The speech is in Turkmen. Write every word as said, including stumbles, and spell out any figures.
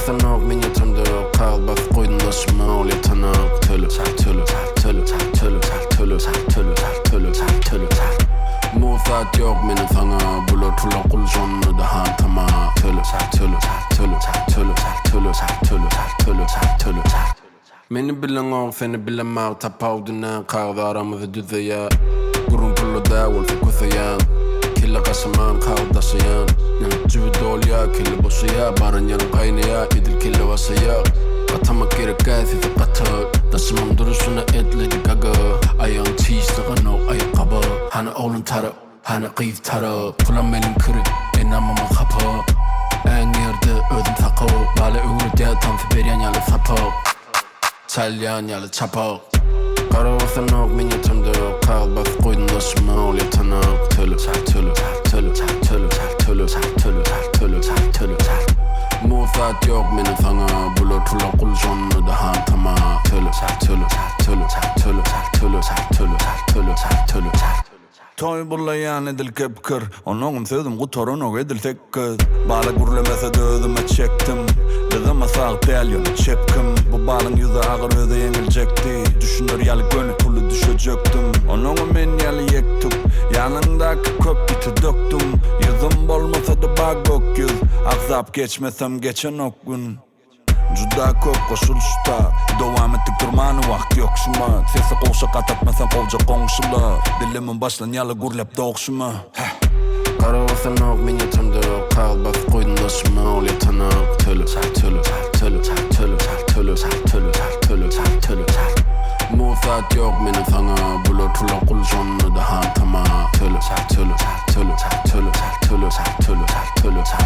Qaravasan ok men yatımda Qal bas qoydun aşıma ol yatanak Tölü, tölü, tölü, tölü, tölü, tölü, tölü, tölü, tölü Mufat yok menin sana Bular tula qul jonu da han tama Tölü, tölü, tölü, tölü, tölü, tölü, tölü, tölü, tölü Meni bilen ok seni bilemag Tapavduna qağda aramızı düzeya Gurun pullu da wol fi kusayan Killa qasaman qağdasayan Cüvi dolya killa boşaya Baran yanın qaynaya idil killa vasaya Qatamak gerek sizi qatı Dasımam durusuna edledi gaga Ayağın çiğistiğin o ayakkabı Hani oğlun tarı, hani qıyız tarı Kulan menin kırı, enamamın kapı En yerde özüm sakı Bale öğrü de tam fiberiyan yalı sapı Çalyan yalı çapı Qaravasan ok men yatımda Qal bas qoydun aşıma ol yatanak Tölü, tölü, tölü, tölü, tölü, tölü, tölü, tölü, tölü Mufat yok menin sana Bular tula qul jonu da han tama Tölü, tölü, tölü, tölü, tölü, tölü, tölü, tölü, tölü Toy bullayan edil kepkir Onongum sözüm qutorun og edil tekkir Bala gurlemese de özüme çektim Dedeme sağ del yolu çepkim Bu balın yüzü ağır özü yengilecekti Düşünür yalı gönü pulu düşecektim Onongum men yalı yektup Yanındaki köp biti döktüm Yüzüm bolmasa da bağ gök yüz Akzap geçmesem geçen ok gün Juda köp koşuluşta Devam ettik durmanı vakti yok şuma Sesi qoğuşa qatatmasan qovca qoğuşula Dilimin başlan yalı gurlep doğuşuma Qaravasan ok men yatımda Qal bas qoydun aşıma ol yatanak Tölü, tölü, tölü, tölü, tölü, tölü, tölü, tölü, tölü Mufat yok menin sana Bular tula qul jonu da han tama Tölü, tölü, tölü, tölü, tölü, tölü, tölü, tölü